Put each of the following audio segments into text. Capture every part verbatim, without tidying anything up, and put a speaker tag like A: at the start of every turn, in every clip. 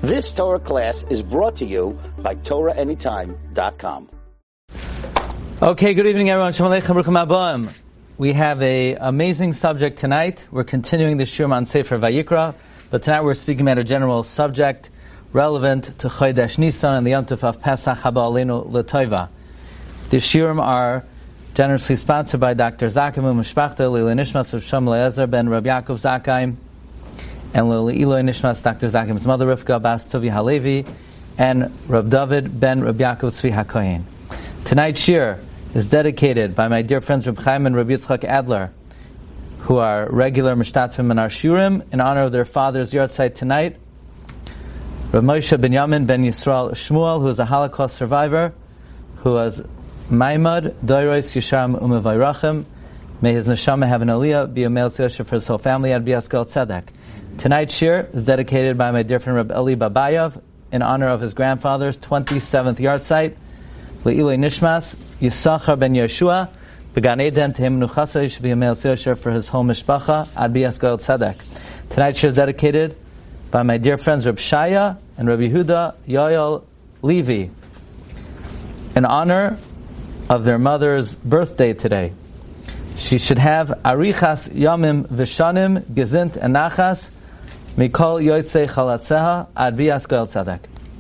A: This Torah class is brought to you by Torah Anytime dot com.
B: Okay, good evening everyone. Shalom Aleichem, Baruch Haba. We have an amazing subject tonight. We're continuing the Shiur on Sefer Vayikra, but tonight we're speaking about a general subject relevant to Chodesh Nisan and the Yom Tov of Pesach Haba Aleinu L'Tova. The Shiurim are generously sponsored by Doctor Zakheim Mishpachta Lili Nishmas of Shom Le'ezer ben Rabbi Yaakov Zakheim, and Lili Eloi Nishmas Doctor Zakheim's mother Rivka Bas Tuvi Halevi, and Rab David ben Rabbi Yaakov Tzvi HaKohen. Tonight's Shiur is dedicated by my dear friends Reb Chaim and Reb Yitzchak Adler, who are regular Mishtatfim in our Shiurim, in honor of their father's Yortzeit tonight. Reb Moshe Binyamin ben Yisrael Shmuel, who is a Holocaust survivor, who was Maimad, Doiros, Yisham, Umevayrachim. May his neshama have an aliyah, be a male tzedek for his whole family, and be a skal tzedek. Tonight's Shiur is dedicated by my dear friend Reb Eli Babayev, in honor of his grandfather's twenty-seventh Yortzeit. Le'iloi Nishmas, Yisachar ben Yeshua, Began Eden, Tehim Nuchasa, he should be a male tzedek for his whole mishpacha, ad be a skal tzedek. Tonight's Shiur is dedicated by my dear friends Reb Shaya and Reb Yehuda Yoel Levi, in honor of their mother's birthday today. She should have Arichas Yamim Vishanim Gezint and Nachas Mikol Yotzei Chalatzeha Ad Bias Goel Tzedek.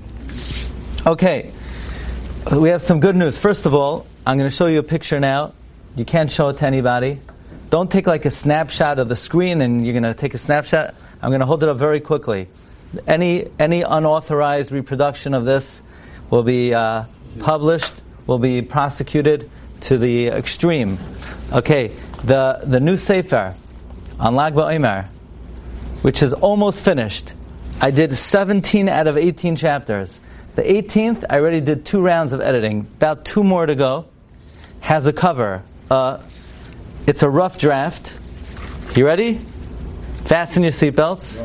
B: Okay, we have some good news. First of all, I'm going to show you a picture now. You can't show it to anybody. Don't take like a snapshot of the screen and you're going to take a snapshot. I'm going to hold it up very quickly. Any any unauthorized reproduction of this will be uh, published, will be prosecuted to the extreme. Okay, the the new Sefer on Lag BaOmer, which is almost finished. I did seventeen out of eighteen chapters. The eighteenth, I already did two rounds of editing. About two more to go. Has a cover. Uh, it's a rough draft. You ready? Fasten your seatbelts.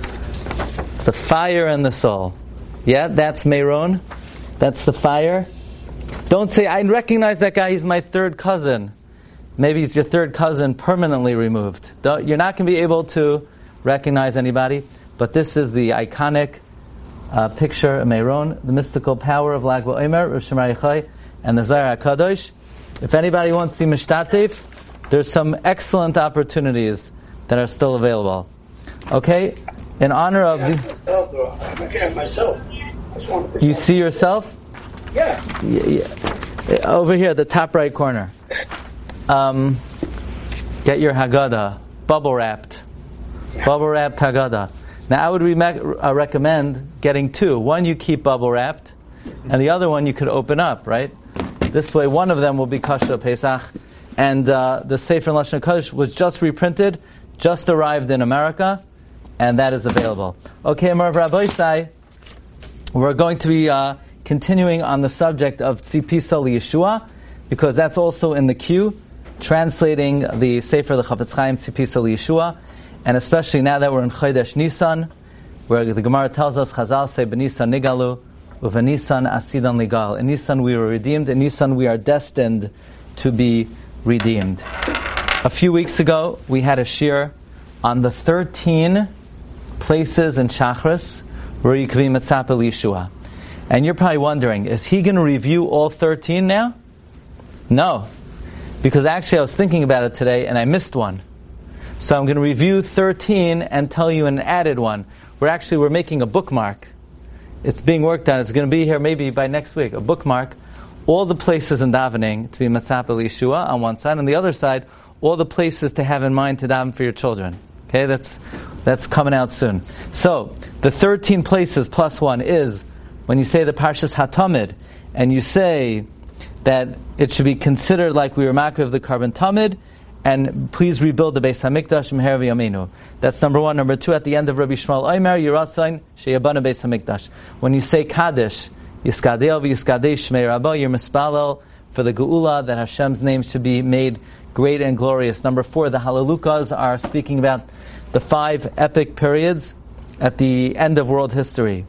B: The fire and the soul. Yeah, that's Meron. That's the fire. Don't say, I recognize that guy, he's my third cousin. Maybe he's your third cousin permanently removed. You're not going to be able to recognize anybody, but this is the iconic uh, picture of Meron, the mystical power of Lag BaOmer, Rosh Hashanah, and the Zohar HaKadosh. If anybody wants to see Mishtatev, there's some excellent opportunities that are still available. Okay? In honor of...
C: I can't have myself.
B: You see yourself?
C: Yeah.
B: Yeah, yeah. Over here, the top right corner. Um, get your Haggadah, bubble wrapped, bubble wrapped Haggadah. Now, I would re- uh, recommend getting two. One you keep bubble wrapped, and the other one you could open up. Right? This way, one of them will be Kosher Pesach, and uh, the Sefer Lashon Kodesh was just reprinted, just arrived in America, and that is available. Okay, Amar Rabbi Isai, we're going to be. Uh, Continuing on the subject of Tzipisa Yeshua, because that's also in the queue, translating the Sefer the Chafetz Chaim Tzipisa Yeshua, and especially now that we're in Chodesh Nisan, where the Gemara tells us Chazal say B'Nisan Nigalu, U'V'Nisan Asidan Ligal. In Nisan we were redeemed. In Nisan we are destined to be redeemed. A few weeks ago we had a shiur on the thirteen places in Shachris where you can be Mitzapeh Yeshua. And you're probably wondering, is he going to review all thirteen now? No. Because actually I was thinking about it today and I missed one. So I'm going to review thirteen and tell you an added one. We're actually, we're making a bookmark. It's being worked on. It's going to be here maybe by next week. A bookmark. All the places in davening to be Mitzapeh Yeshua on one side. On the other side, all the places to have in mind to daven for your children. Okay, that's that's coming out soon. So, the thirteen places plus one is when you say the Parshas HaTamid, and you say that it should be considered like we were makriv of the carbon Tamid, and please rebuild the Beis Hamikdash Meher V'Yameinu. That's number one. Number two, at the end of Rabbi Shmuel Omer, Yiratzayin Sheyabana Beis Hamikdash. When you say Kaddish, Yiskadel V'Yiskadesh Shmei Rabba, you're mispalel for the Geula, that Hashem's name should be made great and glorious. Number four, the Halalukas are speaking about the five epic periods at the end of world history.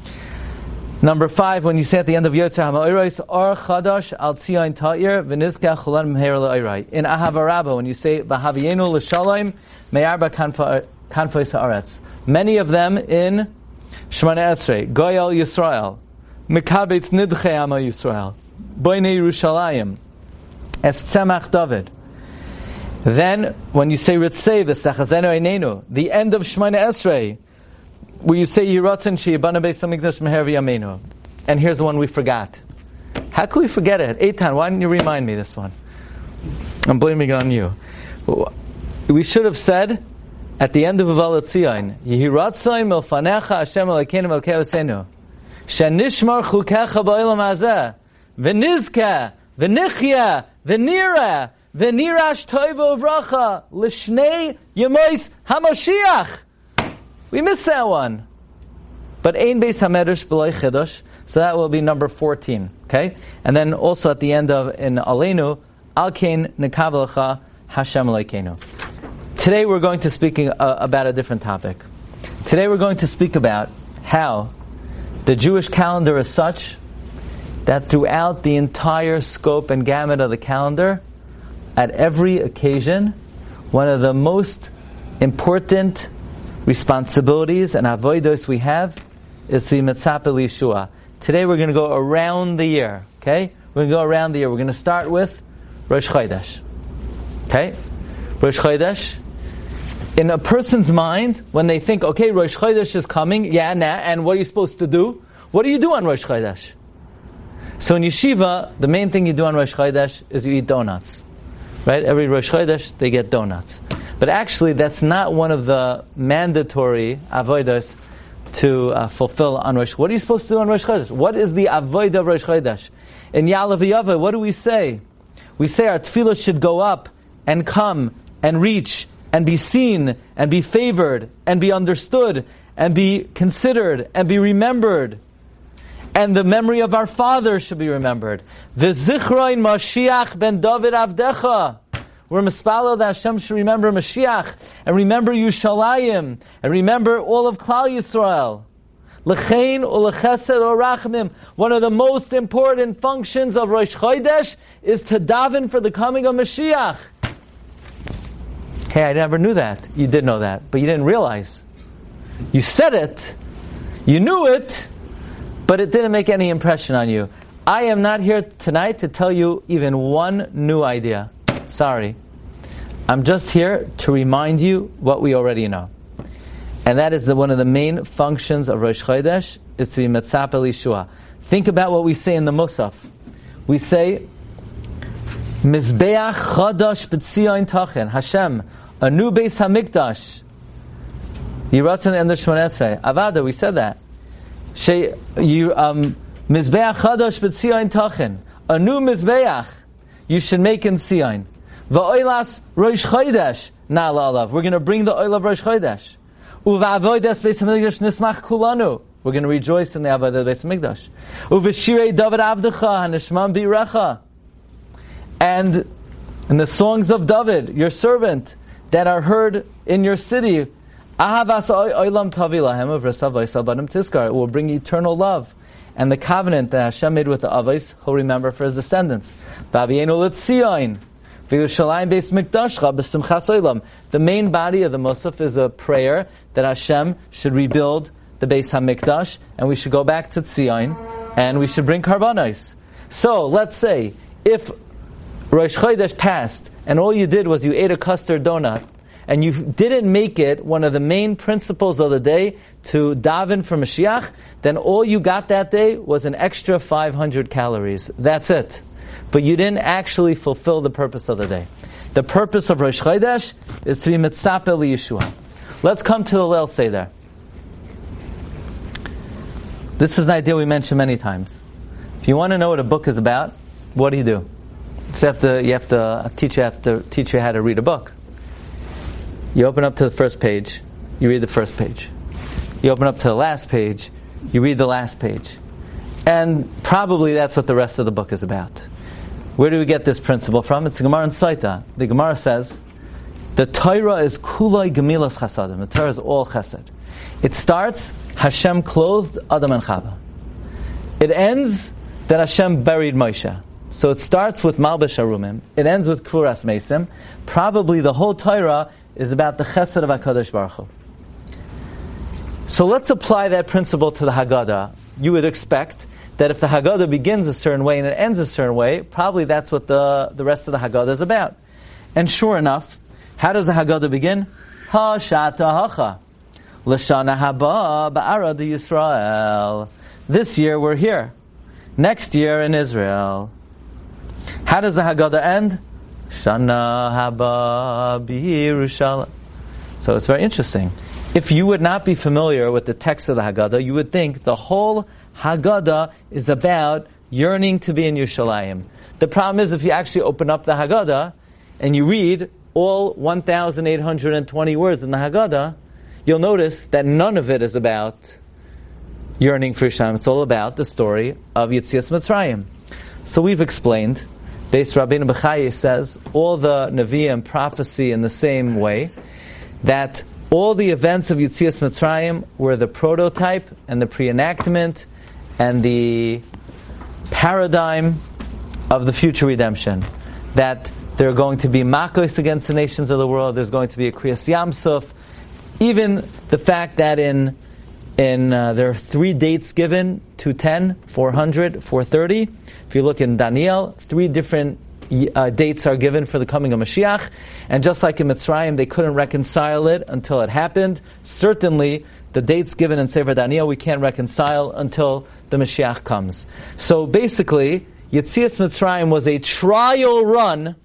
B: Number five, when you say at the end of Yotzer HaMa'oros, Or Chadash Al Tzion Ta'ir V'Nizkach Chulan Meher L'Orai. In Ahava Rabbah, when you say V'Havienu L'Shalom Me'arba Kanfos Haaretz. Many of them in Shmona Esrei, Goyal Yisrael, Mekabetz Nidchei Ama Yisrael, Boinei Yerushalayim, Es Tzemach David. Then, when you say Ritzei V'Sachazenu Einenu, the end of Shmona Esrei, where you say Yiratzon Sheyibana Beis Hamikdash Meher V'Yameinu. And here's the one we forgot. How could we forget it? Eitan, why didn't you remind me this one? I'm blaming it on you. We should have said at the end of Uval Tzion, Yiratzon Milfanecha Hashem Elokeinu Melkei Avosenu, Shenishmar Chukecha Ba'olam Hazeh, V'Nizkeh, V'Nichya, V'Nireh, V'Nirash Toivo Vracha, L'Shnei Yemois HaMashiach. We missed that one. But Ein Beis HaMedrash B'loi Chidosh, so that will be number fourteen. Okay? And then also at the end of, in Aleinu, Al Kain Nekav Lecha Hashem Elokeinu. Today we're going to speak uh, about a different topic. Today we're going to speak about how the Jewish calendar is such that throughout the entire scope and gamut of the calendar, at every occasion, one of the most important responsibilities and avodos we have is to be mitzapeh l'Yeshua. Today we're going to go around the year. Okay? We're going to go around the year. We're going to start with Rosh Chodesh. Okay? Rosh Chodesh. In a person's mind, when they think, okay, Rosh Chodesh is coming, yeah, nah, and what are you supposed to do? What do you do on Rosh Chodesh? So in yeshiva, the main thing you do on Rosh Chodesh is you eat donuts. Right? Every Rosh Chodesh, they get donuts. But actually, that's not one of the mandatory avodas to uh, fulfill on Rosh Chodesh. What are you supposed to do on Rosh Chodesh? What is the avodah of Rosh Chodesh? In Ya'aleh V'Yaveh, what do we say? We say our tefillah should go up and come and reach and be seen and be favored and be understood and be considered and be remembered. And the memory of our fathers should be remembered. V'zichroin Mashiach ben David Avdecha. We're mispalel that Hashem should remember Mashiach and remember Yushalayim and remember all of Klal Yisrael. L'chein u'lechesed u'rachmim. One of the most important functions of Rosh Chodesh is to daven for the coming of Mashiach. Hey, I never knew that. You did know that, but you didn't realize. You said it, you knew it, but it didn't make any impression on you. I am not here tonight to tell you even one new idea. Sorry. I'm just here to remind you what we already know. And that is the, one of the main functions of Rosh Chodesh is to be mitzapeh l'Yeshua. Think about what we say in the Musaf. We say, Mizbeach Chadash B'Tzion Tachen, Hashem, a new Beis HaMikdash. Yiratzon and the Shmona Esrei. Avada, we said that. She, you, um, Mizbeach Chadash B'Tzion Tachen, a new Mizbeach you should make in Tzion. Va'oilas Rosh Chodesh na'ala alav. We're going to bring the oil of Rosh Chodesh. Uva'avodas Beis HaMikdash nismach kulanu. We're going to rejoice in the avodah of Beis HaMikdash. Uv'shirei David Avdecha hanishmam bi'recha. And in the songs of David, your servant, that are heard in your city, Ahavas oilam tavi lahem uv'rasav v'isal banim tizkar. It will bring eternal love. And the covenant that Hashem made with the Avos, he'll remember for his descendants. V'avienu l'tzion. The main body of the Musaf is a prayer that Hashem should rebuild the Beis HaMikdash, and we should go back to Tzion, and we should bring karbanos. So, let's say, if Rosh Chodesh passed, and all you did was you ate a custard donut, and you didn't make it one of the main principles of the day to daven for Mashiach, then all you got that day was an extra five hundred calories. That's it. But you didn't actually fulfill the purpose of the day. The purpose of Rosh Chodesh is to be mitzapeh l'Yeshua. Let's come to the Leil Seder. This is an idea we mentioned many times. If you want to know what a book is about, what do you do? You have to, you have to, a teacher have to teach you how to read a book. You open up to the first page, you read the first page. You open up to the last page, you read the last page. And probably that's what the rest of the book is about. Where do we get this principle from? It's the Gemara in Saita. The Gemara says, the Torah is kulai gemilas chasadim. The Torah is all chesed. It starts, Hashem clothed Adam and Chava. It ends that Hashem buried Moshe. So it starts with Malbish Harumim. It ends with Kfuras Mesim. Probably the whole Torah is about the chesed of HaKadosh Baruch Hu. So let's apply that principle to the Haggadah. You would expect that if the Haggadah begins a certain way and it ends a certain way, probably that's what the, the rest of the Haggadah is about. And sure enough, how does the Haggadah begin? Ha shata hacha. L'shana haba ba'arad Yisrael. This year we're here. Next year in Israel. How does the Haggadah end? Shana haba b'Yerushalayim. So it's very interesting. If you would not be familiar with the text of the Haggadah, you would think the whole Haggadah is about yearning to be in Yerushalayim. The problem is, if you actually open up the Haggadah and you read all one thousand eight hundred twenty words in the Haggadah, you'll notice that none of it is about yearning for Yerushalayim. It's all about the story of Yetzias Mitzrayim. So we've explained, Beis Rabbeinu Bechaya says, all the Nevi'im prophecy in the same way, that all the events of Yetzias Mitzrayim were the prototype and the pre-enactment and the paradigm of the future redemption. That there are going to be makos against the nations of the world, there's going to be a Kriyas Yamsuf. Even the fact that in in uh, there are three dates given, two ten, four hundred, four thirty. If you look in Daniel, three different uh, dates are given for the coming of Mashiach. And just like in Mitzrayim, they couldn't reconcile it until it happened. Certainly, the dates given in Sefer Daniel, we can't reconcile until the Mashiach comes. So basically, Yetzias Mitzrayim was a trial run,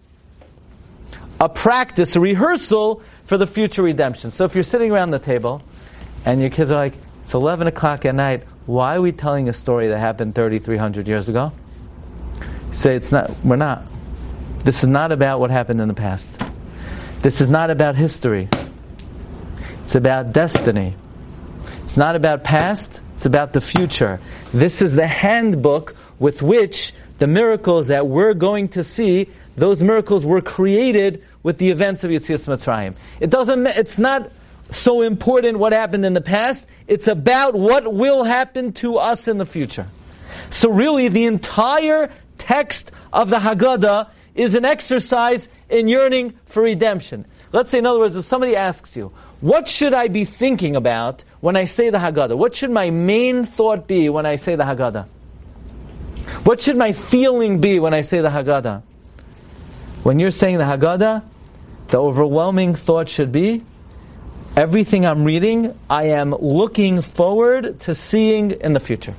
B: a practice, a rehearsal for the future redemption. So if you're sitting around the table, and your kids are like, it's eleven o'clock at night, why are we telling a story that happened thirty-three hundred years ago? Say, it's not, we're not. This is not about what happened in the past. This is not about history. It's about destiny. It's not about past, it's about the future. This is the handbook with which the miracles that we're going to see, those miracles were created with the events of Yetzias Mitzrayim. It doesn't, it's not so important what happened in the past, it's about what will happen to us in the future. So really, the entire text of the Haggadah is an exercise in yearning for redemption. Let's say, in other words, if somebody asks you, what should I be thinking about when I say the Haggadah? What should my main thought be when I say the Haggadah? What should my feeling be when I say the Haggadah? When you're saying the Haggadah, the overwhelming thought should be, everything I'm reading, I am looking forward to seeing in the future.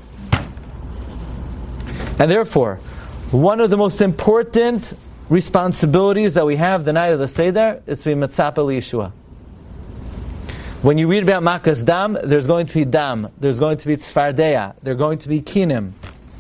B: And therefore, one of the most important responsibilities that we have the night of the Seder is to be Mitzapa Yeshua. When you read about Makas Dam, there's going to be Dam, there's going to be Tzfardeya, there's going to be Kinim.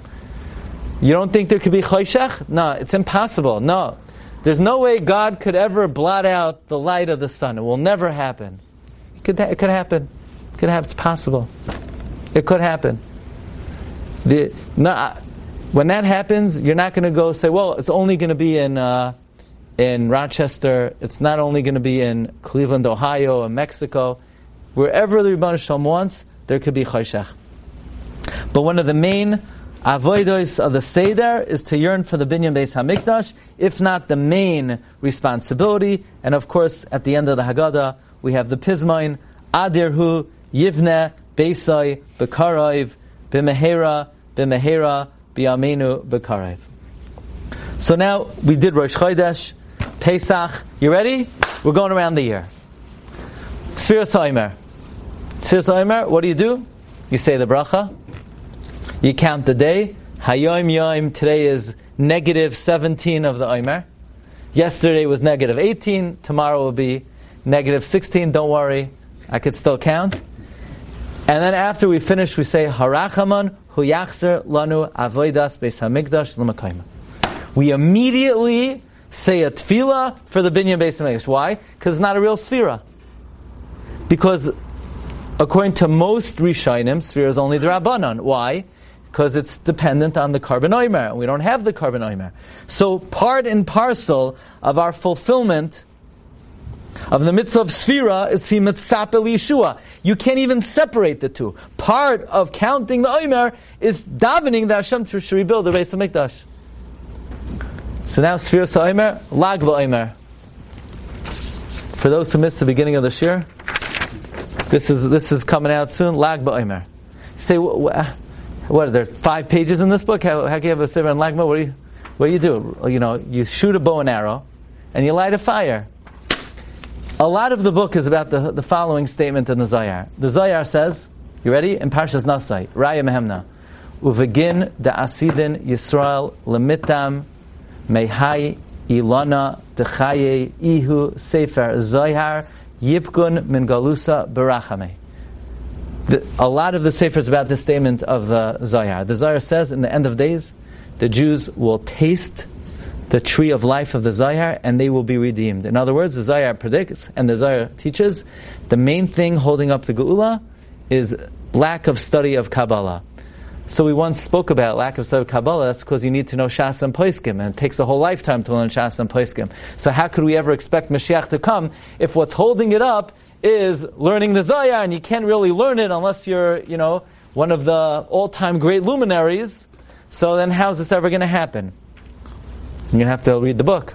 B: You don't think there could be Choshech? No, it's impossible. No. There's no way God could ever blot out the light of the sun. It will never happen. It could, it could happen. It could happen. It's possible. It could happen. The, no, when that happens, you're not going to go say, well, it's only going to be in uh, in Rochester. It's not only going to be in Cleveland, Ohio, and Mexico. Wherever the Rebbeinu Shalom wants, there could be Choshech. But one of the main avodos of the Seder is to yearn for the Binyan Beis HaMikdash, if not the main responsibility. And of course, at the end of the Haggadah, we have the Pizmain, Adirhu, Yivne, Beisai, Bekarayv, B'mehera, B'mehera, B'yamenu, Bekarayv. So now, we did Rosh Chodesh, Pesach. You ready? We're going around the year. Sfiras HaOmer. Sfiras HaOmer, what do you do? You say the bracha. You count the day. Hayom Yom, today is negative seventeen of the Omer. Yesterday was negative eighteen. Tomorrow will be negative sixteen. Don't worry, I could still count. And then after we finish, we say Harachaman Hu Yachzer Lanu Avodas Beis Hamikdash L'Makayim. We immediately say a tefillah for the Binyan Beis Hamikdash. Why? Because it's not a real sfira. Because according to most Rishonim, sfira is only the Rabbanon. Why? Because it's dependent on the Karban Omer, and we don't have the Karban Omer. So part and parcel of our fulfillment of the mitzvah of Sfira is to be Mitzapa Yeshua. You can't even separate the two. Part of counting the Omer is davening that Hashem should rebuild the Beis HaMikdash. So now Sfira Omer, Lag B'Omer. For those who missed the beginning of the shir, This is this is coming out soon. Lag BaOmer. Say what? What are there five pages in this book? How, how can you have a sefer on Lag BaOmer? What do you what do you do? You know, you shoot a bow and arrow, and you light a fire. A lot of the book is about the the following statement in the Zohar. The Zohar says, "You ready?" In Parshas Nasai, Raya Mehemna, Uvegin da Asidin Yisrael lemitam mehai ilana dechaye ihu sefer Zohar yipkun min galusa berachame. The, a lot of the sefer is about this statement of the Zohar. The Zohar says, in the end of days, the Jews will taste the tree of life of the Zohar, and they will be redeemed. In other words, the Zohar predicts, and the Zohar teaches, the main thing holding up the Geula is lack of study of Kabbalah. So we once spoke about lack of study of Kabbalah. That's because you need to know Shas and Poskim, and it takes a whole lifetime to learn Shas and Poskim. So how could we ever expect Mashiach to come if what's holding it up is learning the Zohar, and you can't really learn it unless you're, you know, one of the all-time great luminaries? So then how's this ever going to happen? You're going to have to read the book.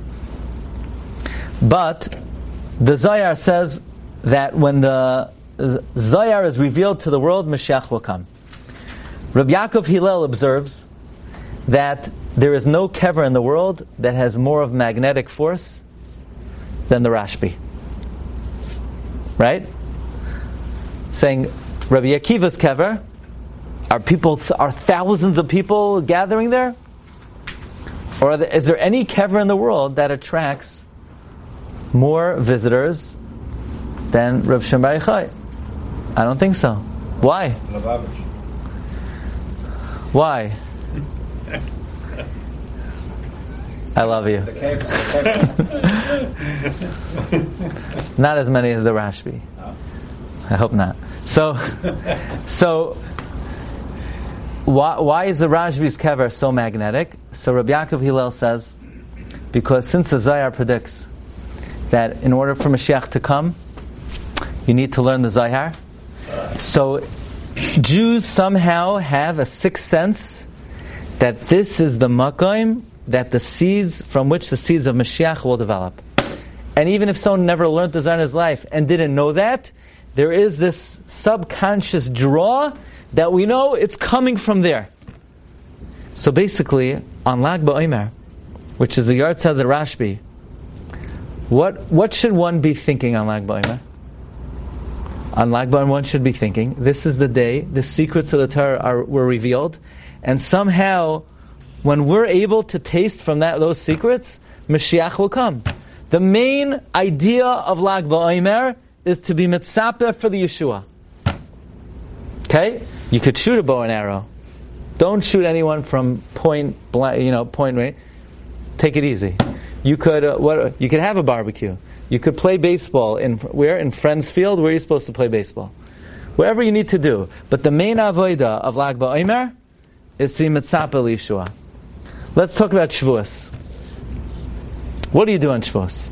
B: But the Zohar says that when the Zohar is revealed to the world, Mashiach will come. Rabbi Yaakov Hillel observes that there is no kever in the world that has more of magnetic force than the Rashbi. Right? Saying, Rabbi Akiva's kever, are people, are thousands of people gathering there? Or are there, is there any kever in the world that attracts more visitors than Rav Shem Bar Yochai? I don't think so. Why? Why? I love you. Not as many as the Rashbi. I hope not. So, so why, why is the Rashbi's kever so magnetic? So Rabbi Yaakov Hillel says, because since the Zohar predicts that in order for Mashiach to come, you need to learn the Zohar. So Jews somehow have a sixth sense that this is the makom that the seeds from which the seeds of Mashiach will develop. And even if someone never learned the Zohar in his life and didn't know that, there is this subconscious draw that we know it's coming from there. So basically, on Lag BaOmer, which is the yard of the Rashbi, what what should one be thinking on Lag BaOmer? On Lag BaOmer, one should be thinking, this is the day the secrets of the Torah are, were revealed, and somehow, when we're able to taste from that those secrets, Mashiach will come. The main idea of Lag BaOmer is to be mitzapeh for the Yeshua. Okay? You could shoot a bow and arrow. Don't shoot anyone from point blank, you know, point range. Take it easy. You could uh, what? You could have a barbecue. You could play baseball in where in Friends Field. Where are you supposed to play baseball? Wherever you need to do. But the main avodah of Lag BaOmer is to be mitzapeh Yeshua. Let's talk about Shavuos. What do you do on Shavuos?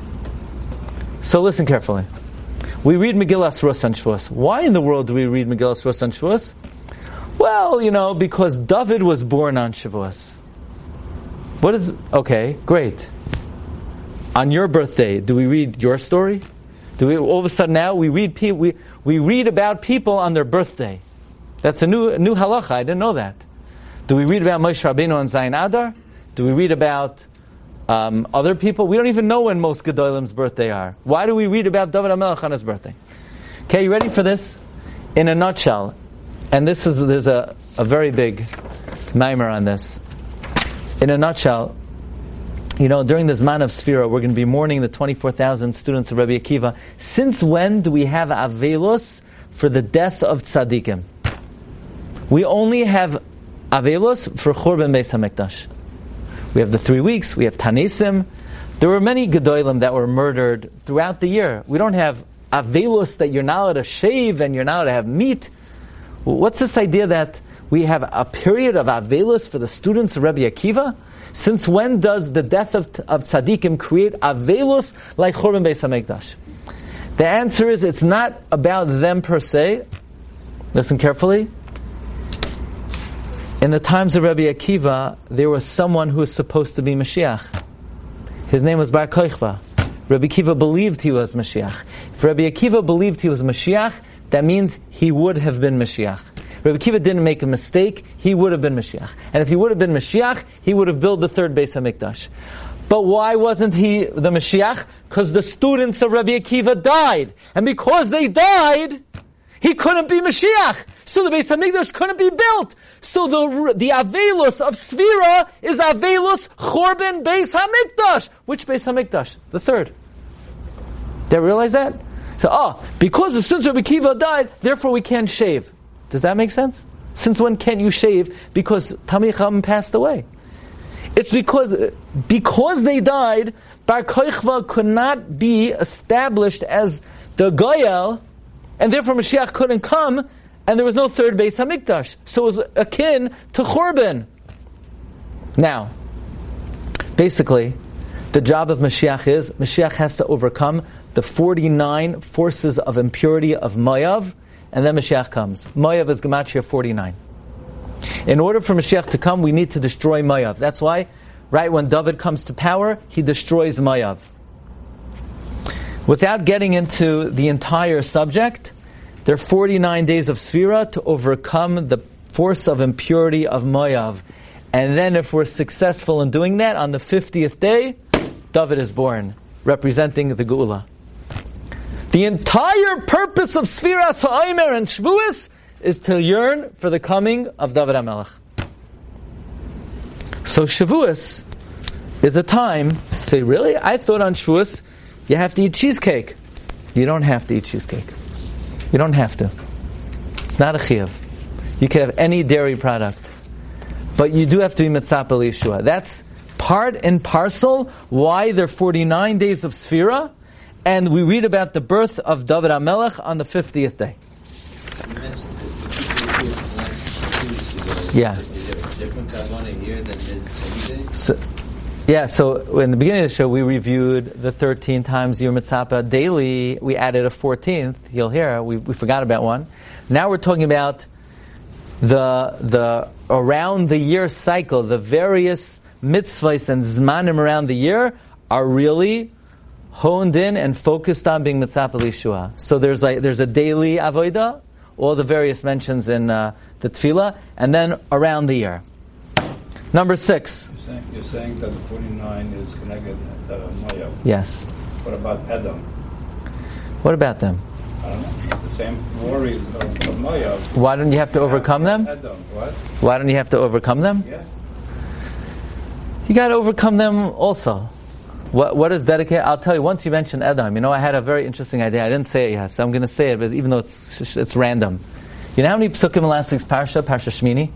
B: So listen carefully. We read Megillas Rus on Shavuos. Why in the world do we read Megillas Rus on Shavuos? Well, you know, because David was born on Shavuos. What is... Okay, great. On your birthday, do we read your story? Do we all of a sudden now we read pe- we we read about people on their birthday? That's a new a new halacha. I didn't know that. Do we read about Moshe Rabbeinu on Zayin Adar? Do we read about um, other people? We don't even know when most Gedolim's birthday are. Why do we read about David HaMelech on his birthday? Okay, you ready for this? In a nutshell, and this is there's a, a very big mimer on this. In a nutshell, you know, during the Zman of Sfira, we're going to be mourning the twenty-four thousand students of Rabbi Akiva. Since when do we have Avelos for the death of tzaddikim? We only have Avelos for Churban Beis HaMikdash. We have the three weeks, we have Tanesim. There were many Gedolim that were murdered throughout the year. We don't have Avelos that you're not allowed to shave and you're not allowed to have meat. What's this idea that we have a period of Avelos for the students of Rabbi Akiva? Since when does the death of, of tzaddikim create Avelos like Churban Beis HaMikdash? The answer is it's not about them per se. Listen carefully. In the times of Rabbi Akiva, there was someone who was supposed to be Mashiach. His name was Bar Kochva. Rabbi Akiva believed he was Mashiach. If Rabbi Akiva believed he was Mashiach, that means he would have been Mashiach. Rabbi Akiva didn't make a mistake, he would have been Mashiach. And if he would have been Mashiach, he would have built the third Beis HaMikdash. But why wasn't he the Mashiach? Because the students of Rabbi Akiva died. And because they died, he couldn't be Mashiach. So the Beis HaMikdash couldn't be built. So the the Avelus of Sfira is Avelus Chorban Beis HaMikdash. Which Beis HaMikdash? The third. Did I realize that? So, oh, because the students of Rabbi Akiva died, therefore we can't shave. Does that make sense? Since when can't you shave? Because Talmidei Chacham passed away. It's because because they died, Bar Kochva could not be established as the Goyel, and therefore Mashiach couldn't come, and there was no third Beis HaMikdash. So it was akin to Churban. Now, basically, the job of Mashiach is, Mashiach has to overcome the forty-nine forces of impurity of Moav, and then Mashiach comes. Moav is Gematria forty-nine. In order for Mashiach to come, we need to destroy Moav. That's why, right when David comes to power, he destroys Moav. Without getting into the entire subject, there are forty-nine days of Sfira to overcome the force of impurity of Moav. And then if we're successful in doing that, on the fiftieth day, David is born, representing the Geula. The entire purpose of Sfiras Ha'omer and Shavuos is to yearn for the coming of David HaMelech. So Shavuos is a time, say, really? I thought on Shavuos you have to eat cheesecake. You don't have to eat cheesecake. You don't have to. It's not a chiyuv. You can have any dairy product. But you do have to be mitzapeh l'Yeshua. That's part and parcel why there are forty-nine days of Sfira, and we read about the birth of David HaMelech on the fiftieth day. Yeah.
D: Is there a different Kavanah here than is every day?
B: So, yeah, so in the beginning of the show, we reviewed the thirteen times Yom Mitzapah daily. We added a fourteenth. You'll hear, we, we forgot about one. Now we're talking about the the around the year cycle. The various mitzvahs and zmanim around the year are really honed in and focused on being mitzapeh l'Yeshua. So there's like there's a daily avodah, all the various mentions in uh, the tefillah, and then around the year. Number six.
E: You're saying, you're saying that the forty-nine is connected to uh, Moav.
B: Yes.
E: What about Edom?
B: What about them?
E: I don't know. The same worries of, of Moav.
B: Why don't you have to overcome them?
E: Edom, what?
B: Why don't you have to overcome them?
E: Yeah.
B: You got to overcome them also. What what is dedicated? I'll tell you. Once you mentioned Edom, you know, I had a very interesting idea. I didn't say it yet, so I'm going to say it, but even though it's it's random. You know how many psukim in last week's parsha, Parsha Shmini?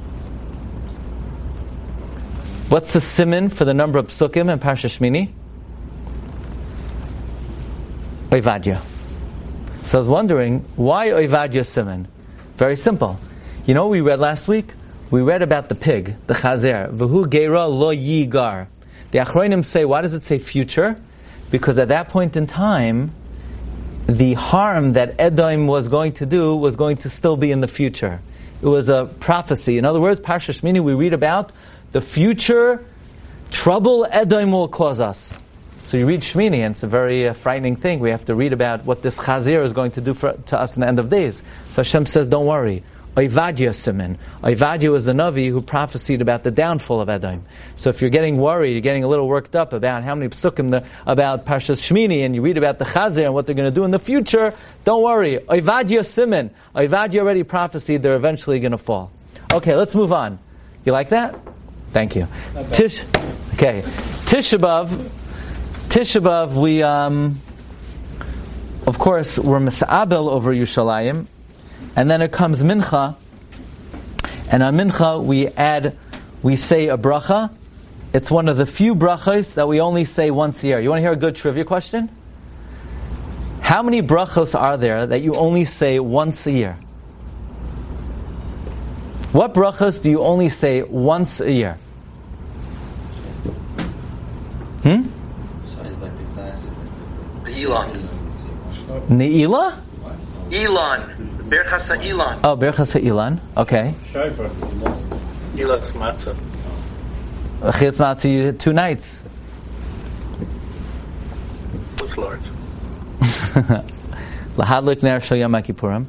B: What's the siman for the number of psukim in Parsha Shmini? Oivadya. So I was wondering, why Oivadya siman? Very simple. You know what we read last week? We read about the pig, the chazer. V'hu geira lo yigar. The Achronim say, why does it say future? Because at that point in time, the harm that Edom was going to do was going to still be in the future. It was a prophecy. In other words, Parsha Shmini, we read about the future trouble Edom will cause us. So you read Shmini, and it's a very uh, frightening thing. We have to read about what this Chazir is going to do for, to us in the end of days. So Hashem says, don't worry. Oivadya siman. Oivadya was the Navi who prophesied about the downfall of Edom. So if you're getting worried, you're getting a little worked up about how many psukim the, about Parshas Shmini, and you read about the Chazir and what they're going to do in the future, don't worry. Oivadya siman. Oivadya already prophesied they're eventually going to fall. Okay, let's move on. You like that? Thank you. Tish, okay. Tisha B'Av. Tisha B'Av, we, um, of course, we're Misa'abel over Yushalayim. And then it comes Mincha. And on Mincha, we add, we say a bracha. It's one of the few brachos that we only say once a year. You want to hear a good trivia question? How many brachos are there that you only say once a year? What brachos do you only say once a year? Hmm?
D: Sounds like the classic.
C: Elon.
B: Ne'ilah?
C: Elon. Berchas Elon.
B: Oh, Berchas HaElan. Okay.
E: Shofar.
C: Elon's matzah.
B: Chiyas Matzah, you had two nights.
C: Chutzlaritz.
B: Lahadlik ner shel Yom Kippurim.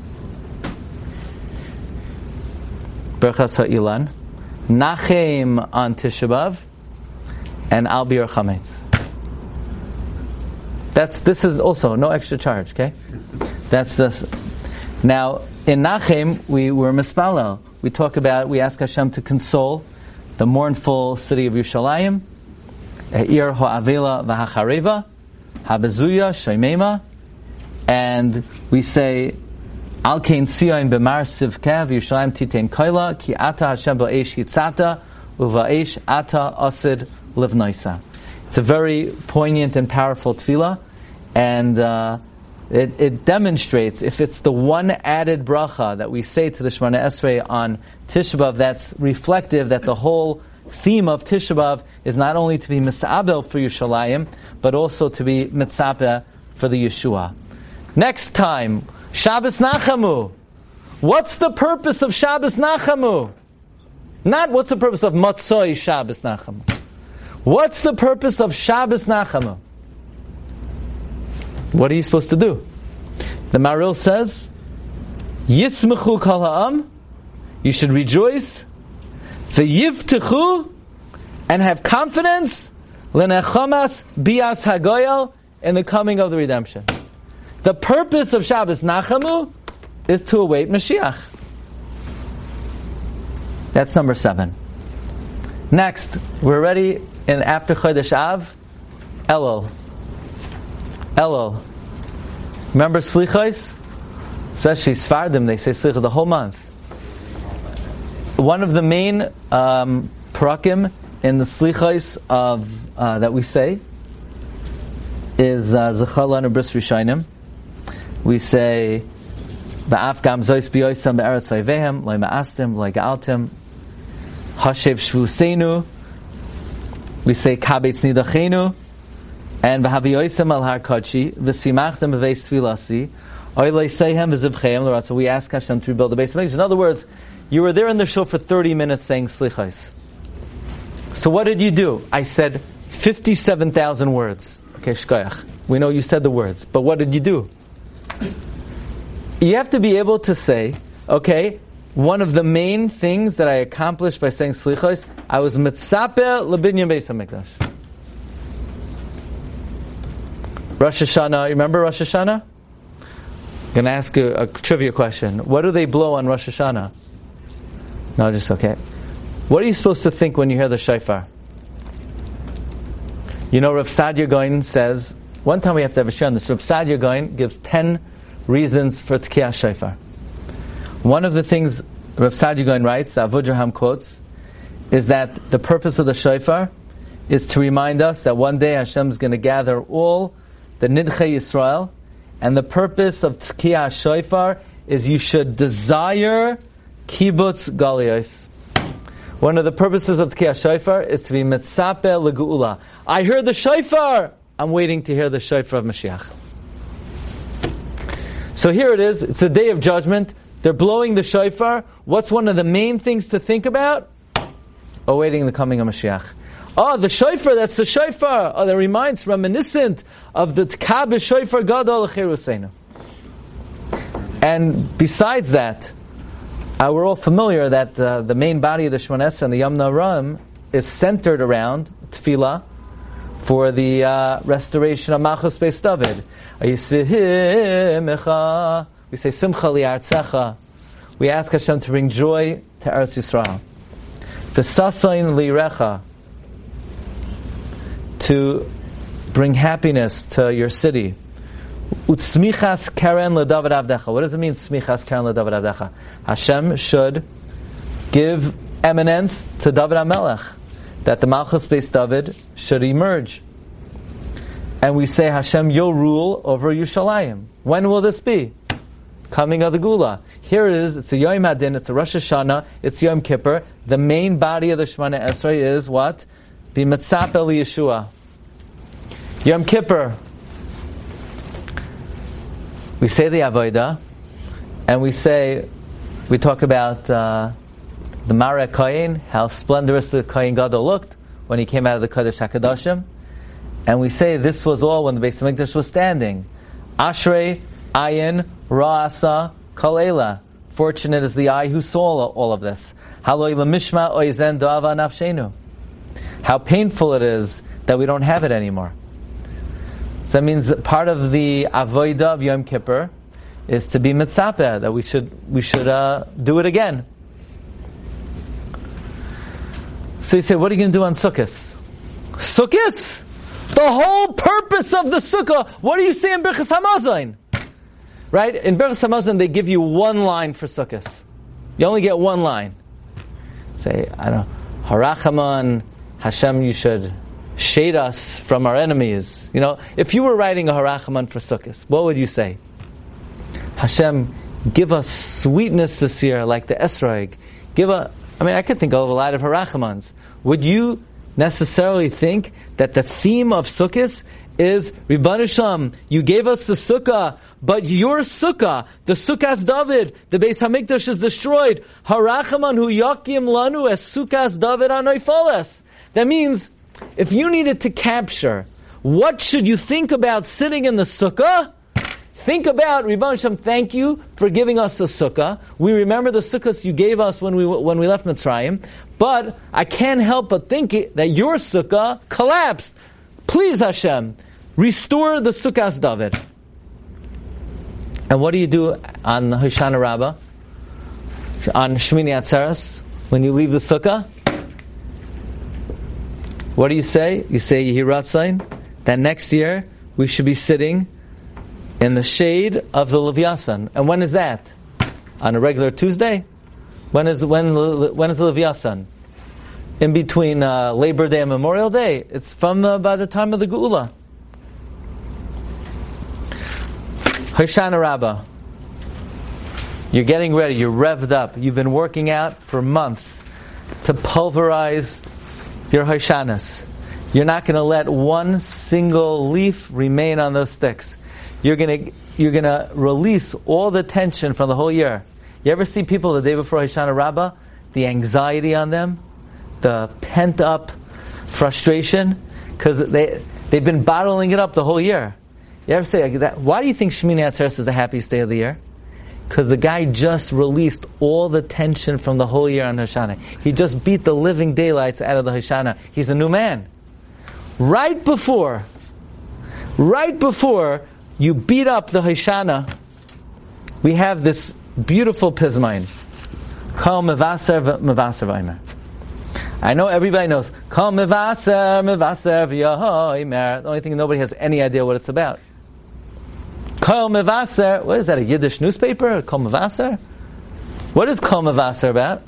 B: Berchas Ha'ilan. Nachem on Tisha B'Av. And Al Bir Chametz. That's, this is also no extra charge, okay? That's just... Now, in Nachem, we were mispalel. We talk about, we ask Hashem to console the mournful city of Yerushalayim, Ir Ha'avela V'Hachareva, Habezuya Shaimema, and we say, Al Kein Sion B'Mar Sivkev Yerushalayim Titein Koila, Ki Ata Hashem Ba'esh Yitzata, Uva'esh Ata Asid Livnaisa. It's a very poignant and powerful tefillah, and uh, It, it demonstrates, if it's the one added bracha that we say to the Shemona Esrei on Tisha B'Av, that's reflective that the whole theme of Tisha B'Av is not only to be Misabel for Yerushalayim, but also to be Mitzapeh for the Yeshua. Next time, Shabbos Nachamu. What's the purpose of Shabbos Nachamu? Not what's the purpose of Matzoi Shabbos Nachamu. What's the purpose of Shabbos Nachamu? What are you supposed to do? The Maril says, Yismechu kol ha'am, you should rejoice, v'yivtechu, and have confidence, l'nechamas bias hagoyel, in the coming of the redemption. The purpose of Shabbos Nachamu is to await Mashiach. That's number seven. Next, we're ready in after Chodesh Av, Elul. Elul. Remember Slichos? Especially Sfardim, they say Slicha the whole month. One of the main um, parakim in the Slichos of uh, that we say is Zechar Lanu Bris Rishayim. We say Ba'af Gam Zois B'Yoisam Be'eretz Vayvehem Loi Ma'astim Loi Ga'altim Hashev Shvuseinu. We say Kabetz Nidachenu. And v'haviyoisem al har kodshi v'simachtem v'veis tfilasi oilei seihem v'zivcheim l'ratza. We ask Hashem to rebuild the base of things. In other words, you were there in the shul for thirty minutes saying slichos. So what did you do? I said fifty-seven thousand words. Okay, shkoyach. We know you said the words, but what did you do? You have to be able to say, okay, one of the main things that I accomplished by saying slichos, I was mitzapeh l'binyan beis hamikdash. Rosh Hashanah, you remember Rosh Hashanah? I'm going to ask you a, a trivia question. What do they blow on Rosh Hashanah? No, just okay. What are you supposed to think when you hear the shofar? You know, Rav Sadia Gaon says, one time we have to have a share on this. Rav Sadia Gaon gives ten reasons for Tkiyah shofar. One of the things Rav Sadia Gaon writes, that Avudraham quotes, is that the purpose of the shofar is to remind us that one day Hashem is going to gather all the Nidchei Yisrael, and the purpose of Tkiyah Shofar is you should desire Kibbutz Galuyos. One of the purposes of Tkiyah Shofar is to be Mitzapeh L'Geula. I heard the Shofar! I'm waiting to hear the Shofar of Mashiach. So here it is, it's a day of judgment, they're blowing the Shofar. What's one of the main things to think about? Awaiting the coming of Mashiach. Oh, the shofar, that's the shofar. Oh, that reminds, reminiscent of the Tkabeh shofar gadol l'chiruseinu. And besides that, uh, we're all familiar that uh, the main body of the Shemona Esrei and the Yamna Ram is centered around tefillah for the uh, restoration of Malchus Beis David. We say Simcha li'artzecha. We ask Hashem to bring joy to Eretz Yisrael. V'sasayin li'recha, to bring happiness to your city. Utsmichas karen leDavid avdecha. What does it mean, smichas karen leDavid avdecha? Hashem should give eminence to David HaMelech, that the Malchus Beis David should emerge. And we say, Hashem, you'll rule over Yerushalayim. When will this be? Coming of the Gula. Here it is, it's a Yom Hadin, it's a Rosh Hashanah, it's Yom Kippur. The main body of the Shemona Esrei is what? Be Mitzapeh Yeshua. Yom Kippur. We say the Avodah, and we say, we talk about uh, the Mareh Kohen, how splendorous the Kohen Gadol looked when he came out of the Kodesh HaKadoshim. And we say this was all when the Beis HaMikdash was standing. Ashrei, Ayin, Ra'asa, Kalela. Fortunate is the eye who saw all of this. Haloi lemishma oizen da'ava nafshenu. How painful it is that we don't have it anymore. So that means that part of the avodah of Yom Kippur is to be mitzapeh, that we should we should uh, do it again. So you say, what are you going to do on Sukkot? Sukkot? The whole purpose of the Sukkah. What do you say in Birchas Hamazon? Right? In Birchas Hamazon, they give you one line for Sukkot. You only get one line. Say, I don't know, Harachaman, Hashem, you should shade us from our enemies. You know, if you were writing a Harachaman for Sukkot, what would you say? Hashem, give us sweetness this year, like the Esrog. Give a, I mean, I could think of a lot of Harachamans. Would you necessarily think that the theme of Sukkot is Ribbon Hashem, you gave us the Sukkah, but your Sukkah, the Sukkah's David, the Beis HaMikdash is destroyed. Harachaman hu yakim lanu es Sukkah's David anoifoles. That means, if you needed to capture, what should you think about sitting in the Sukkah? Think about, Ribbon Hashem, thank you for giving us a Sukkah. We remember the Sukkahs you gave us when we when we left Mitzrayim, but I can't help but think it, that your Sukkah collapsed. Please, Hashem, restore the Sukkah's David. And what do you do on Hoshana Rabbah? On Shmini Atzeres, when you leave the Sukkah? What do you say? You say, Yehi Ratzain, that next year we should be sitting in the shade of the Levyasan. And when is that? On a regular Tuesday? When is when when is the Levyasan? In between uh, Labor Day and Memorial Day. It's from uh, by the time of the Geula. Hoshana Rabbah. You're getting ready. You're revved up. You've been working out for months to pulverize your Hoshanas. You're not going to let one single leaf remain on those sticks. You're gonna you're gonna release all the tension from the whole year. You ever see people the day before Hoshana Rabbah, the anxiety on them, the pent up frustration, because they they've been bottling it up the whole year. You ever say that? Why do you think Shmini Atzeres is the happiest day of the year? Because the guy just released all the tension from the whole year on Hoshana. He just beat the living daylights out of the Hoshana. He's a new man. Right before, right before. You beat up the Hoshana, we have this beautiful Pizmain. Kol mevaser mevaser v'omer. I know everybody knows. Kol mevaser mevaser v'omer. The only thing nobody has any idea what it's about. Kol mevaser. What is that? A Yiddish newspaper? Kol mevaser. What is Kol mevaser about?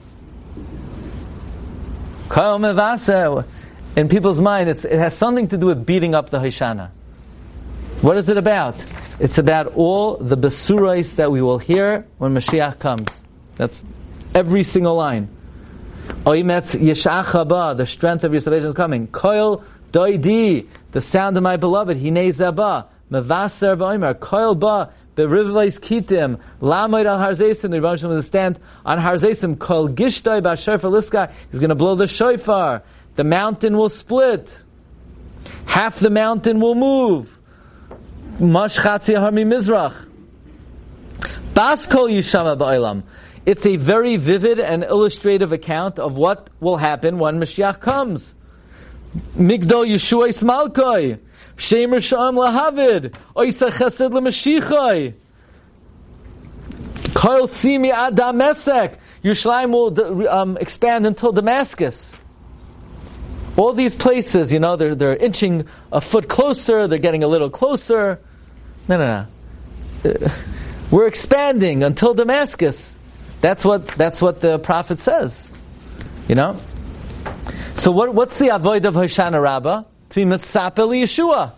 B: Kol mevaser. In people's mind, it's, it has something to do with beating up the Hoshana. What is it about? It's about all the besurais that we will hear when Mashiach comes. That's every single line. Oimetz yeshach haba, the strength of your salvation is coming. Koil doidi, the sound of my beloved. Hinei zaba, mevaser v'omer. Koil ba, berivvais kitim. Lamoid al harzeisim, the Rebbe Shalom will stand on harzeisim. Koil gishtoi ba'shofar liska. He's going to blow the shofar. The mountain will split. Half the mountain will move. Mash chatzi harmi mizrach. Bas kol yishama ba'olam. It's a very vivid and illustrative account of what will happen when Mashiach comes. Migdol Yeshua Ismalkoi. Shemer Sha'am Lahavid. Oisa Chesed L'Mashiachoi. Kol Simi Ad Damesek. Yerushalayim will um, expand until Damascus. All these places, you know, they're they're inching a foot closer, they're getting a little closer. No, no, no. Uh, we're expanding until Damascus. That's what that's what the prophet says. You know? So what what's the avoid of Hoshana Rabbah? To be mitzapeh Yeshua.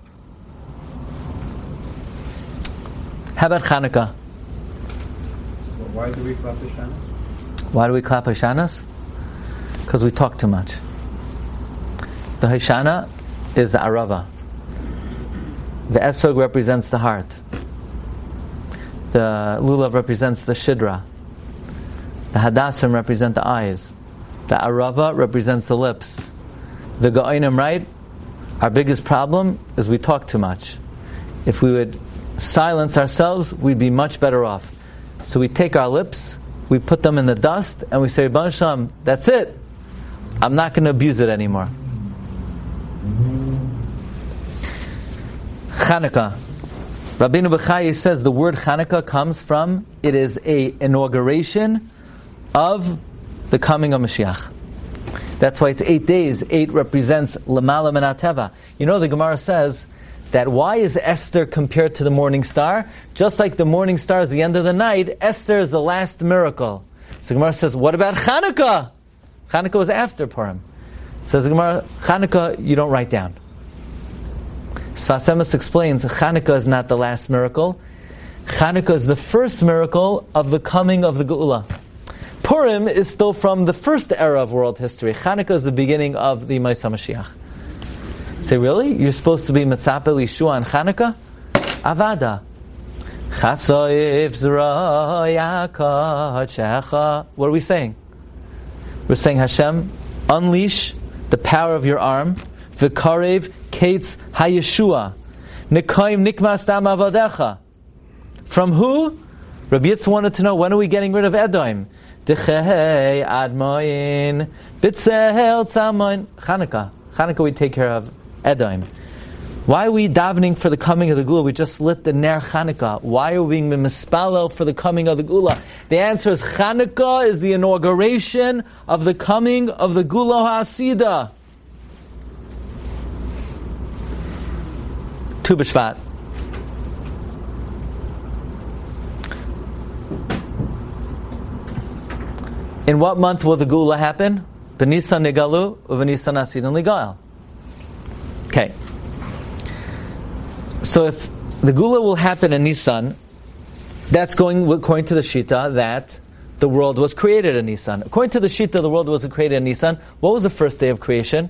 B: How about Chanukah?
E: Well, why do we clap Hoshanas?
B: Why do we clap Hoshanas? Because we talk too much. The Hoshana is the Arava. The Esrog represents the heart. The Lulav represents the Shidra. The Hadassim represent the eyes. The Arava represents the lips. The Ga'onim, right? Our biggest problem is we talk too much. If we would silence ourselves, we'd be much better off. So we take our lips, we put them in the dust, and we say, Rebbeinu Shalom, that's it. I'm not going to abuse it anymore. Chanukah. Rabbeinu Bechai says the word Chanukah comes from, it is a inauguration of the coming of Mashiach. That's why it's eight days. Eight represents Lamala Min HaTeva. You know, the Gemara says that why is Esther compared to the morning star? Just like the morning star is the end of the night, Esther is the last miracle. So the Gemara says, what about Chanukah? Chanukah was after Purim. Says the Gemara, Chanukah you don't write down. Sfas Emes explains, Chanukah is not the last miracle. Chanukah is the first miracle of the coming of the Geula. Purim is still from the first era of world history. Chanukah is the beginning of the Ma'aseh Mashiach. Say, really? You're supposed to be Mitzapeh Yeshua on Chanukah? Avada. Chasoif Zroyaka. What are we saying? We're saying, Hashem, unleash the power of your arm. V'karev kates hayeshua. Nekaim nikmas dam avodecha. From who? Rabbi Yitzchak wanted to know, when are we getting rid of Edom? Dechei admoin bitzehel tzamoin. Chanukah. Chanukah we take care of Edom. Why are we davening for the coming of the Geula? We just lit the Ner Chanukah. Why are we being mispalel for the coming of the Geula? The answer is Chanukah is the inauguration of the coming of the Geula HaSida. Tu B'Shvat. In what month will the Geula happen? B'Nisan Nigalu, u'B'Nisan Asidin Ligal. Okay. So if the Geula will happen in Nisan, that's going according to the Shita that the world was created in Nisan. According to the Shita, the world wasn't created in Nisan. What was the first day of creation?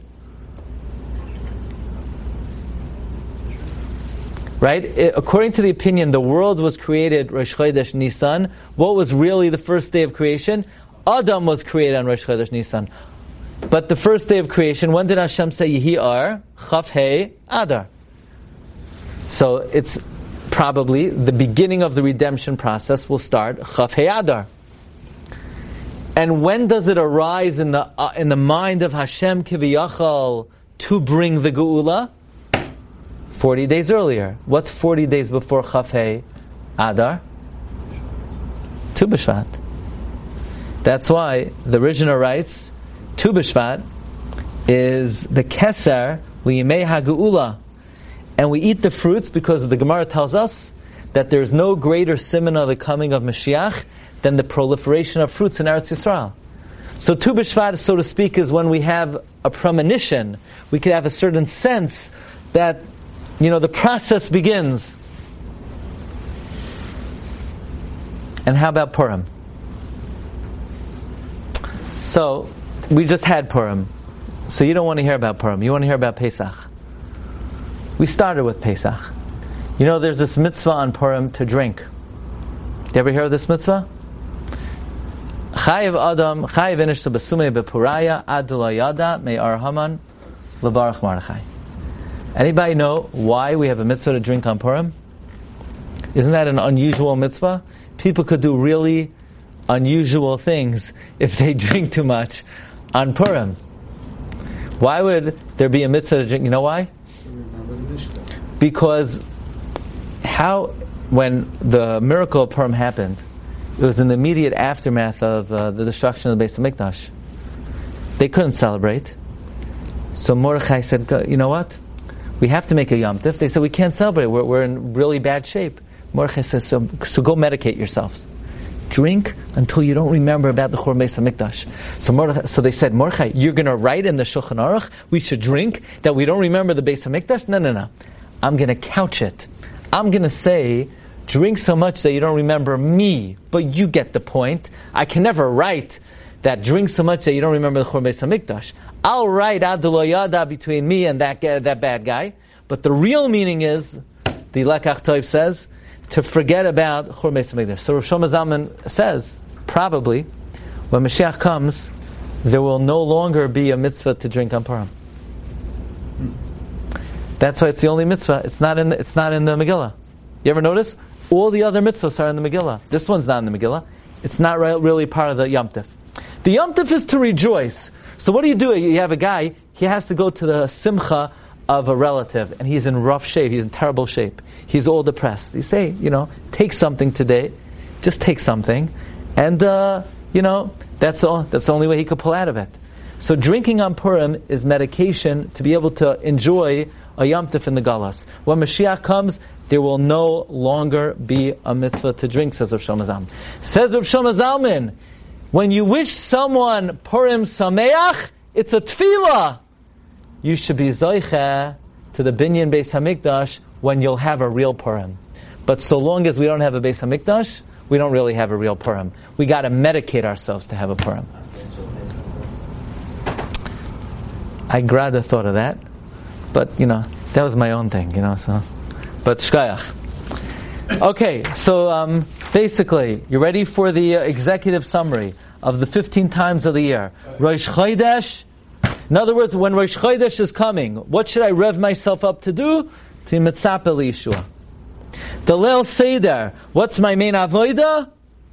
B: Right? It, according to the opinion, the world was created Rosh Chodesh Nisan. What was really the first day of creation? Adam was created on Rosh Chodesh Nisan. But the first day of creation, when did Hashem say Yehi Ar? Chaf Hei Adar. So it's probably the beginning of the redemption process will start Chaf Hei Adar. And when does it arise in the uh, in the mind of Hashem Kiviyachal to bring the Geula? Forty days earlier. What's forty days before Chaf Hei Adar? Tu B'Shvat. That's why the Rishna writes, Tu B'Shvat is the Keser L'Yimei HaGeula. And we eat the fruits because the Gemara tells us that there's no greater simon of the coming of Mashiach than the proliferation of fruits in Eretz Yisrael. So Tu B'Shvat, so to speak, is when we have a premonition. We could have a certain sense that, you know, the process begins. And how about Purim? So, we just had Purim. So you don't want to hear about Purim. You want to hear about Pesach. We started with Pesach. You know, there's this mitzvah on Purim to drink. You ever hear of this mitzvah? Chayiv Adam, Chayiv Inish B'Sumei B'Puraya, Adula Yada, Me'ar Haman, L'Barach Mardechai. Anybody know why we have a mitzvah to drink on Purim? Isn't that an unusual mitzvah? People could do really unusual things if they drink too much on Purim. Why would there be a mitzvah to drink? You know why? Because how, when the miracle of Purim happened, it was in the immediate aftermath of uh, the destruction of the Beis HaMikdash. They couldn't celebrate. So Mordechai said, you know what? We have to make a Yom Tif. They said, we can't celebrate. We're, we're in really bad shape. Mordechai says, so, so go medicate yourselves. Drink until you don't remember about the Churban Beis HaMikdash. So, Mordechai, so they said, Mordechai, you're going to write in the Shulchan Aruch we should drink that we don't remember the Beis HaMikdash? No, no, no. I'm going to couch it. I'm going to say, drink so much that you don't remember me. But you get the point. I can never write that drink so much that you don't remember the Churban Beis HaMikdash. I'll write Adul Yada between me and that guy, that bad guy. But the real meaning is, the Lekach Tov says, to forget about Churban Beis HaMikdash. So Rosh Hashanah says, probably, when Mashiach comes, there will no longer be a mitzvah to drink on Purim. That's why it's the only mitzvah. It's not in the, it's not in the Megillah. You ever notice? All the other mitzvahs are in the Megillah. This one's not in the Megillah. It's not really part of the Yom Tov. The Yom Tov is to rejoice. So what do you do? You have a guy, he has to go to the simcha of a relative, and he's in rough shape, he's in terrible shape. He's all depressed. You say, you know, take something today. Just take something. And, uh, you know, that's all. That's the only way he could pull out of it. So drinking on Purim is medication to be able to enjoy a Yom Tov in the Galas. When Mashiach comes, there will no longer be a mitzvah to drink, says Rav Shlomo Zalman. Says Rav Shlomo Zalman, when you wish someone Purim Sameach, it's a tefillah. You should be zoiche to the Binyan Beis Hamikdash when you'll have a real Purim. But so long as we don't have a Beis Hamikdash, we don't really have a real Purim. We got to medicate ourselves to have a Purim. I glad the thought of that, but you know that was my own thing, you know. So, but shkayach. Okay, so um, basically, you ready for the uh, executive summary of the fifteen times of the year? Rosh Chodesh. In other words, when Rosh Chodesh is coming, what should I rev myself up to do? To mitzapeh liyeshua. The Leil Seder. What's my main avodah?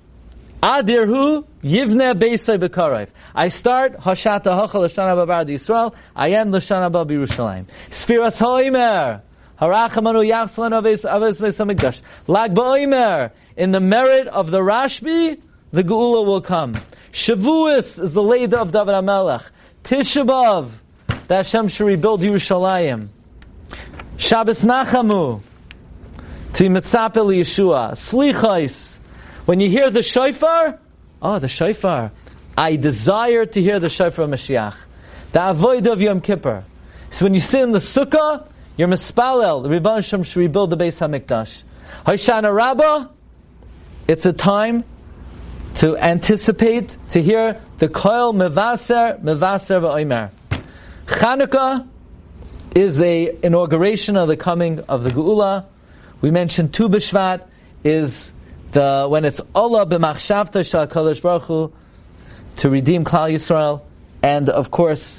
B: Adirhu yivne beisay b'karayv. I start Hashata Hachal Lashana Babar Yisrael. I end Lashana Bab Yerushalayim. Sfiras Ha'omer. Harachamanu Yachslan Aves Aves Beis Lag Ba'omer. In the merit of the Rashbi, the Geula will come. Shavuos is the Leida of David HaMelech. Tisha B'Av, that Hashem should rebuild Yerushalayim. Shabbos Nachamu, to Mitzapeh Yeshua. Slichais, when you hear the shofar, oh, the shofar, I desire to hear the shofar of Mashiach. The avodah of Yom Kippur. So when you sit in the sukkah, you're mispalel, the Rebbeinu Shem should rebuild the Beis HaMikdash. Hoshana Rabbah, it's a time to anticipate, to hear the koil mevaser, mevaser v'omer. Chanukah is a inauguration of the coming of the Geula. We mentioned Tu B'Shvat is the when it's Olah b'machshavta shel HaKadosh Baruch Hu to redeem Klal Yisrael, and of course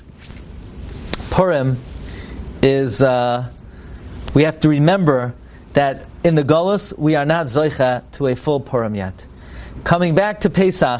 B: Purim is uh, we have to remember that in the Golus we are not zoicha to a full Purim yet. Coming back to Pesach,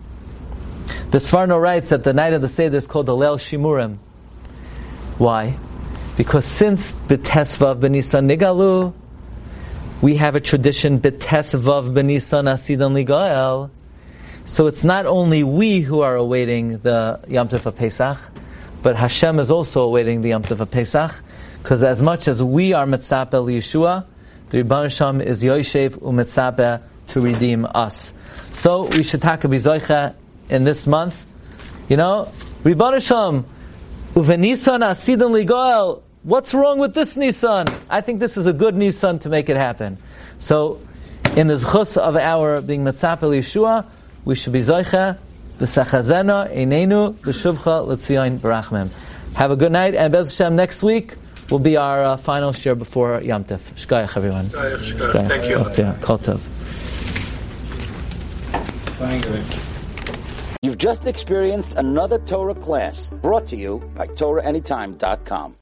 B: the Sforno writes that the night of the Seder is called the Leil Shimurim. Why? Because since B'Tesvav B'Nisan Nigalu, we have a tradition B'Tesvav B'Nisan Asidan Ligael. So it's not only we who are awaiting the Yom Tov of Pesach, but Hashem is also awaiting the Yom Tov of Pesach, because as much as we are Mitzapeh Liyeshua, the Rebbeinu Shem is Yoshev u'Mitzapeh to redeem us. So we should take a bizoicha in this month. You know, Rebbeinu Shem u'V'Nisan Asidan Ligael. What's wrong with this Nisan? I think this is a good Nisan to make it happen. So, in the zchus of our being Mitzapeh Liyeshua, we should be zoicha b'sachazena einenu b'shuvcha l'tzion b'rachmem. Have a good night, and Bez Hashem next week will be our uh, final share before Yom Tov. Shkayach, everyone.
C: Shkayach, shkayach. Thank you.
B: Kol tov.
A: You've just experienced another Torah class brought to you by Torah Anytime dot com.